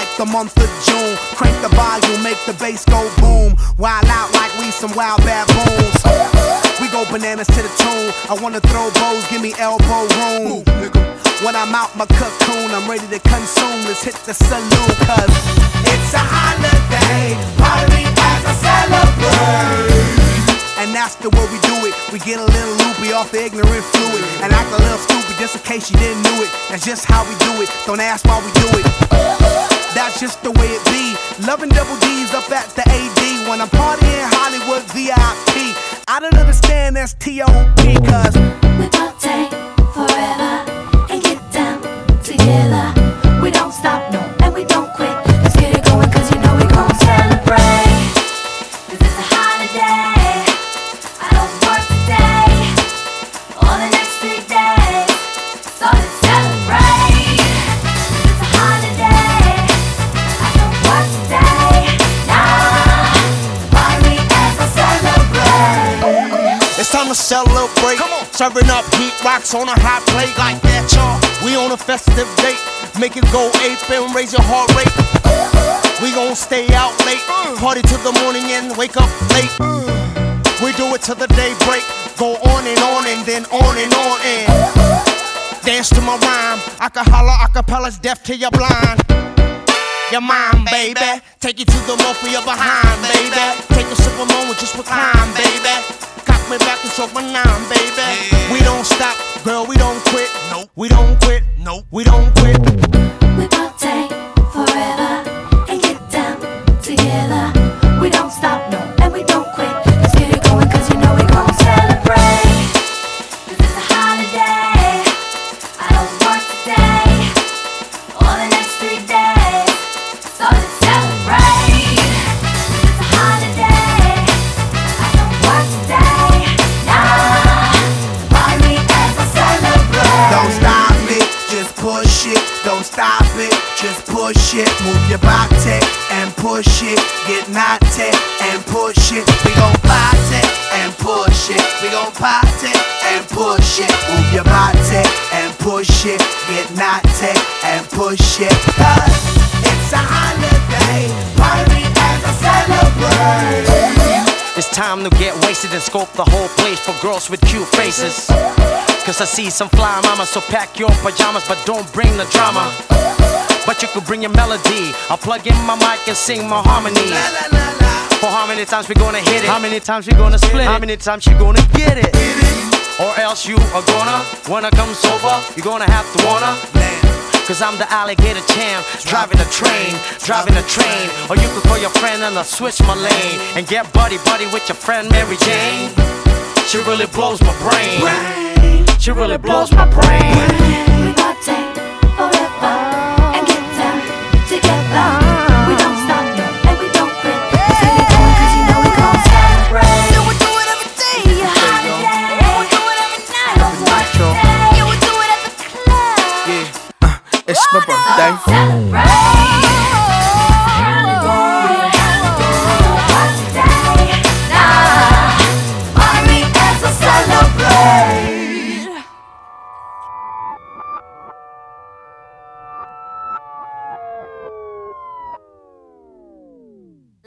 like the month of June. Crank the volume, make the bass go boom. Wild out like we some wild baboons. We go bananas to the tune. I wanna throw bows, give me elbow room. When I'm out my cocoon, I'm ready to consume. Let's hit the saloon, cause it's a holiday. Party as I celebrate. And that's the way we do it. We get a little loopy off the ignorant fluid and act a little stupid just in case you didn't know it. That's just how we do it. Don't ask why we do it. That's just the way it be. Loving double D's up at the AD. When I'm partying Hollywood VIP, I don't understand that's T.O.P. cause we party forever and get down together. We don't stop, no, and we don't quit. Let's get it going cause you know we gon' celebrate. Cause it's a holiday. I don't work today or the next 3 days. So let's celebrate. It's a holiday. I don't work today. Nah, party as I celebrate. It's time to celebrate. Come on. Serving up heat rocks on a hot plate like that, y'all. We on a festive date. Make it go ape and raise your heart rate. We gon' stay out late. Party till the morning and wake up late. We do it till the day break. Go on and then on and on and dance to my rhyme. I can holler, acapella's deaf till you're blind. Your mind, baby. Take you to the most for your behind, baby. Take a simple moment, just recline, baby. Cock me back and choke my nine, baby. We don't stop, girl, we don't quit. Nope. We don't quit. Nope. We don't quit. We party forever and get down together. We don't stop, no, and we don't quit. Let's get it going cause you know we gon' celebrate. Cause it's a holiday. I don't work today or the next 3 days. So let's celebrate. It's a holiday. I don't work today. Nah, party as I celebrate. don't stop it, just push it. Don't stop it, just push it. Move your body and push it. Get naughty and push it. We gon' party and push it. We gon' party and push it. Move your body and push it. Get naughty and push it. Cause it's a holiday. Party as I celebrate. It's time to get wasted and scope the whole place for girls with cute faces. Cause I see some fly mamas, so pack your pajamas, but don't bring the drama. But you could bring your melody. I'll plug in my mic and sing my harmonies. For how many times we gonna hit it? How many times we gonna split it? How many times you gonna get it? Or else you are gonna, when I come sober, you're gonna have to wanna. Cause I'm the alligator champ, driving a train. Or you could call your friend and I'll switch my lane and get buddy with your friend Mary Jane. She really blows my brain. She really blows my brain. We party forever and get down together. We don't stop, no, and we don't quit. Let's get it going cause you know we gon' celebrate. So we do it every day. It's a holiday. We do it every night. I don't work today. Yeah, we do it at the club. It's my birthday.